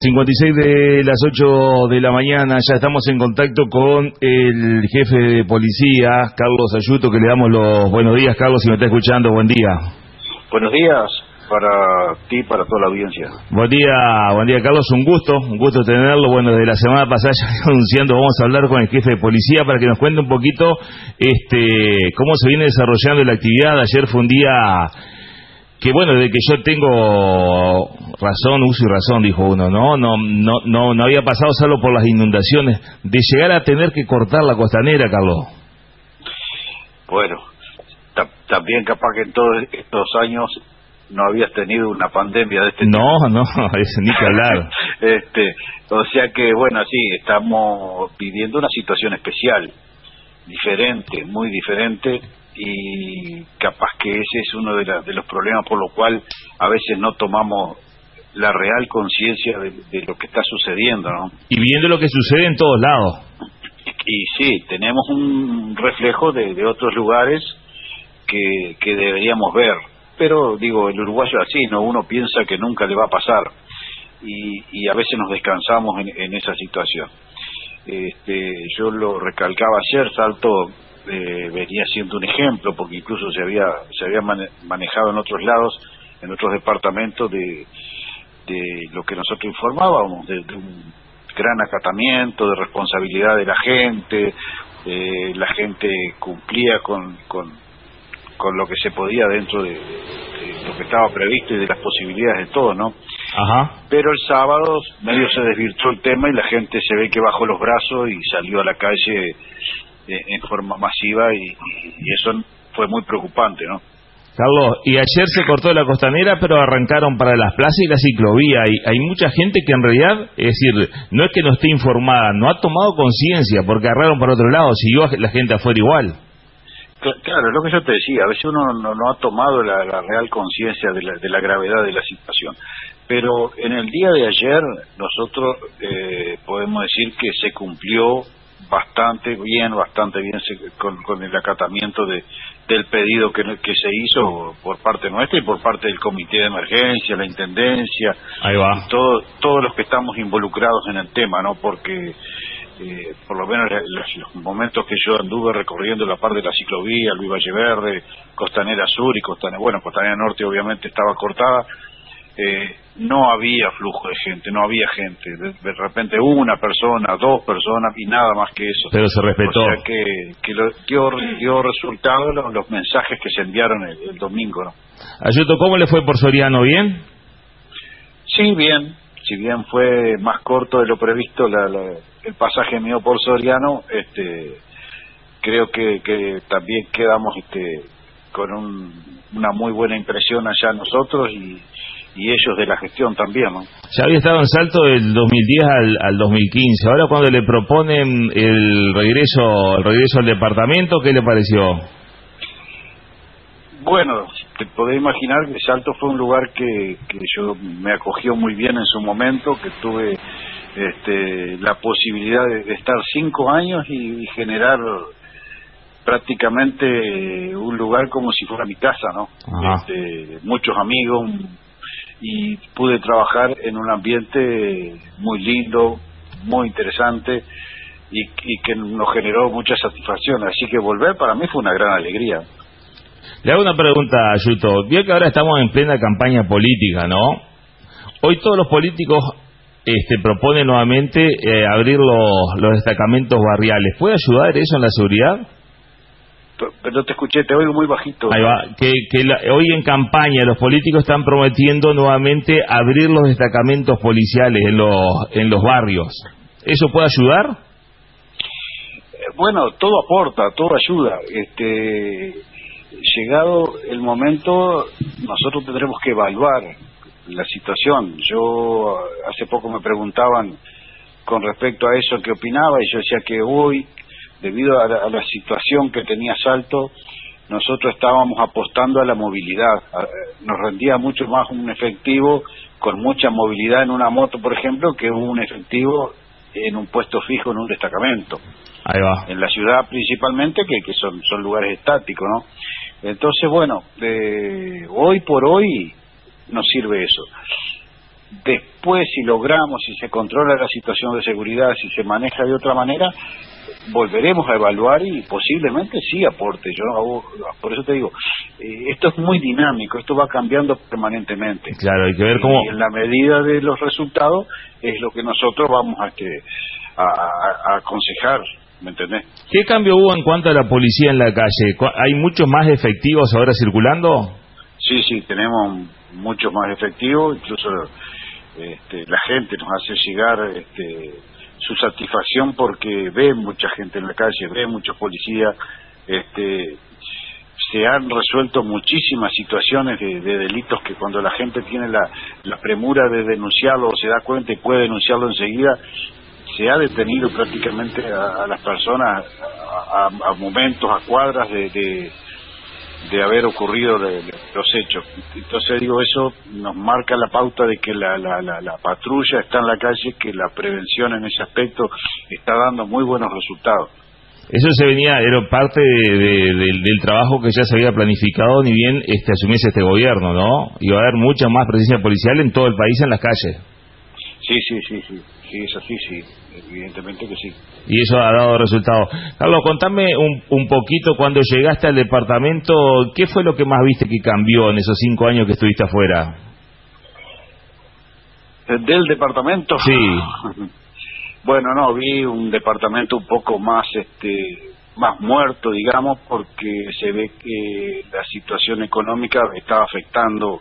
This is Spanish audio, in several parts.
56 de las 8 de la mañana, ya estamos en contacto con el jefe de policía, Carlos Ayuto, que le damos los buenos días. Carlos, si me está escuchando, buen día. Buenos días para ti y para toda la audiencia. Buen día Carlos, un gusto tenerlo. Bueno, desde la semana pasada ya anunciando, vamos a hablar con el jefe de policía para que nos cuente un poquito cómo se viene desarrollando la actividad. Ayer fue un día que, bueno, de que yo tengo razón, uso y razón, dijo uno, no había pasado solo por las inundaciones, de llegar a tener que cortar la costanera, Carlos. Bueno, también capaz que en todos estos años no habías tenido una pandemia de este tipo. No, es ni que hablar. O sea que, bueno, sí, estamos viviendo una situación especial, diferente, muy diferente, y capaz que ese es uno de los problemas por lo cual a veces no tomamos la real conciencia de lo que está sucediendo, ¿no? Y viendo lo que sucede en todos lados. Y sí, tenemos un reflejo de otros lugares que deberíamos ver, pero digo, el uruguayo así, ¿no? Uno piensa que nunca le va a pasar y a veces nos descansamos en esa situación. Yo lo recalcaba ayer, Salto venía siendo un ejemplo, porque incluso se había manejado en otros lados, en otros departamentos, de lo que nosotros informábamos, de un gran acatamiento, de responsabilidad de la gente cumplía con lo que se podía dentro de lo que estaba previsto y de las posibilidades de todo, ¿no? Ajá. Pero el sábado medio se desvirtuó el tema y la gente se ve que bajó los brazos y salió a la calle en forma masiva y eso fue muy preocupante, ¿no? Carlos, y ayer se cortó la costanera, pero arrancaron para las plazas y la ciclovía. Hay mucha gente que en realidad, es decir, no es que no esté informada, no ha tomado conciencia, porque agarraron para otro lado, siguió la gente afuera igual. Claro, es lo que yo te decía, a veces uno no ha tomado la real conciencia de la gravedad de la situación. Pero en el día de ayer nosotros podemos decir que se cumplió bastante bien con el acatamiento del pedido que se hizo por parte nuestra y por parte del comité de emergencia, la intendencia. Ahí va. Y todos los que estamos involucrados en el tema, ¿no? Porque por lo menos los momentos que yo anduve recorriendo la parte de la ciclovía, Luis Valle Verde, Costanera Sur y Costanera Norte obviamente estaba cortada, no había flujo de gente, no había gente, de repente una persona, dos personas y nada más que eso. Pero se respetó. O sea que dio resultado los mensajes que se enviaron el domingo, ¿no? Ayuto, ¿cómo le fue por Soriano? ¿Bien? Sí, bien. Si bien fue más corto de lo previsto el pasaje mío por Soriano, creo que también quedamos con una muy buena impresión allá nosotros y ellos de la gestión también, ¿no? Ya había estado en Salto del 2010 al 2015. Ahora cuando le proponen el regreso al departamento, ¿qué le pareció? Bueno, te podés imaginar que Salto fue un lugar que yo me acogió muy bien en su momento, que tuve la posibilidad de estar 5 años y generar prácticamente un lugar como si fuera mi casa, ¿no? Muchos amigos, y pude trabajar en un ambiente muy lindo, muy interesante y que nos generó mucha satisfacción, así que volver para mí fue una gran alegría. Le hago una pregunta, Ayuto. Vio que ahora estamos en plena campaña política, ¿no? Hoy todos los políticos proponen nuevamente abrir los destacamentos barriales. ¿Puede ayudar eso en la seguridad? Pero te escuché, te oigo muy bajito. Ahí va, hoy en campaña los políticos están prometiendo nuevamente abrir los destacamentos policiales en los barrios. ¿Eso puede ayudar? Bueno, todo aporta, todo ayuda. Llegado el momento, nosotros tendremos que evaluar la situación. Yo hace poco me preguntaban con respecto a eso qué opinaba y yo decía que hoy, debido a la situación que tenía Salto, nosotros estábamos apostando a la movilidad. Nos rendía mucho más un efectivo con mucha movilidad en una moto, por ejemplo, que un efectivo en un puesto fijo en un destacamento. Ahí va. En la ciudad principalmente, que son lugares estáticos, ¿no? Entonces, bueno, hoy por hoy nos sirve eso. Después, si logramos, si se controla la situación de seguridad, si se maneja de otra manera, volveremos a evaluar y posiblemente sí aporte. Por eso te digo, esto es muy dinámico, esto va cambiando permanentemente. Claro, hay que ver cómo... Y en la medida de los resultados es lo que nosotros vamos a aconsejar, ¿me entendés? ¿Qué cambio hubo en cuanto a la policía en la calle? ¿Hay muchos más efectivos ahora circulando? Sí, tenemos muchos más efectivos, incluso la gente nos hace llegar su satisfacción porque ve mucha gente en la calle, ve muchos policías, se han resuelto muchísimas situaciones de delitos que cuando la gente tiene la premura de denunciarlo o se da cuenta y puede denunciarlo enseguida, se ha detenido prácticamente a las personas a momentos, a cuadras de haber ocurrido los hechos. Entonces digo, eso nos marca la pauta de que la patrulla está en la calle, que la prevención en ese aspecto está dando muy buenos resultados. Eso era parte del trabajo que ya se había planificado ni bien asumiese este gobierno, ¿no? Iba a haber mucha más presencia policial en todo el país en las calles. Sí, es así, sí, evidentemente que sí. Y eso ha dado resultado. Carlos, contame un poquito, cuando llegaste al departamento, ¿qué fue lo que más viste que cambió en esos 5 años que estuviste afuera? ¿Del departamento? Sí. Bueno, no, vi un departamento un poco más más muerto, digamos, porque se ve que la situación económica estaba afectando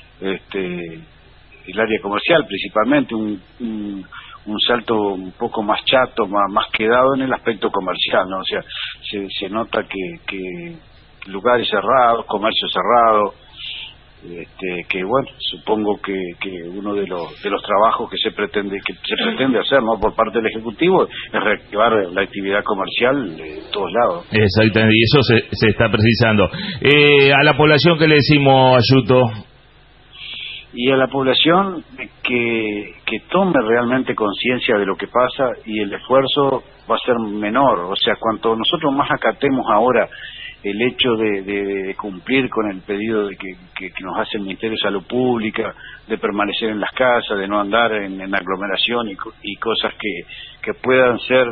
el área comercial, principalmente un salto un poco más chato, más quedado en el aspecto comercial, ¿no? O sea, se nota que lugares cerrados, comercios cerrados, que bueno, supongo que uno de los trabajos que se pretende hacer, ¿no?, por parte del Ejecutivo es reactivar la actividad comercial de todos lados. Exactamente, y eso se está precisando. A la población, ¿qué le decimos, Ayuto? Y a la población que tome realmente conciencia de lo que pasa, y el esfuerzo va a ser menor. O sea, cuanto nosotros más acatemos ahora el hecho de cumplir con el pedido que nos hace el Ministerio de Salud Pública, de permanecer en las casas, de no andar en aglomeración y cosas que puedan ser,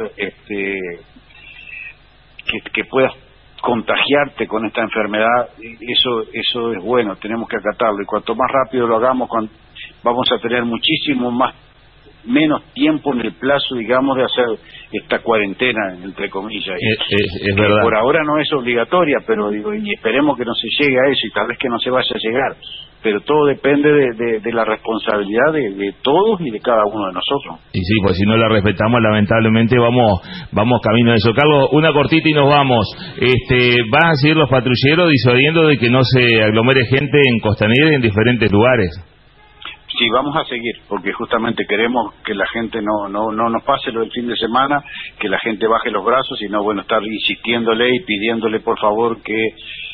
que puedas contagiarte con esta enfermedad, eso es bueno, tenemos que acatarlo, y cuanto más rápido lo hagamos, vamos a tener muchísimo menos tiempo en el plazo, digamos, de hacer esta cuarentena, entre comillas. Es verdad. Por ahora no es obligatoria, pero digo, y esperemos que no se llegue a eso, y tal vez que no se vaya a llegar, pero todo depende de la responsabilidad de todos y de cada uno de nosotros. Y sí, pues si no la respetamos, lamentablemente vamos camino a eso. Carlos, una cortita y nos vamos. ¿Van a seguir los patrulleros disuadiendo de que no se aglomere gente en Costanera y en diferentes lugares? Sí, vamos a seguir, porque justamente queremos que la gente no nos pase lo del fin de semana, que la gente baje los brazos, sino bueno, estar insistiéndole y pidiéndole por favor que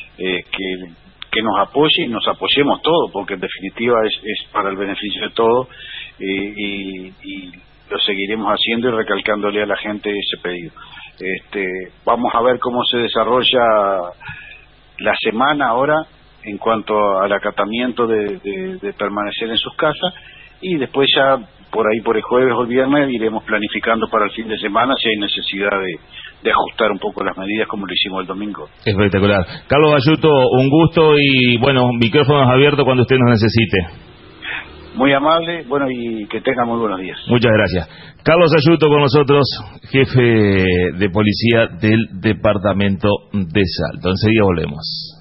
nos apoye y nos apoyemos todos, porque en definitiva es para el beneficio de todos, y lo seguiremos haciendo y recalcándole a la gente ese pedido. Vamos a ver cómo se desarrolla la semana ahora en cuanto al acatamiento de permanecer en sus casas, y después ya por el jueves o el viernes iremos planificando para el fin de semana si hay necesidad de ajustar un poco las medidas como lo hicimos el domingo. Espectacular. Carlos Ayuto, un gusto, y bueno, micrófonos abiertos cuando usted nos necesite. Muy amable, bueno, y que tenga muy buenos días. Muchas gracias. Carlos Ayuto con nosotros, jefe de policía del departamento de Salto. Enseguida volvemos.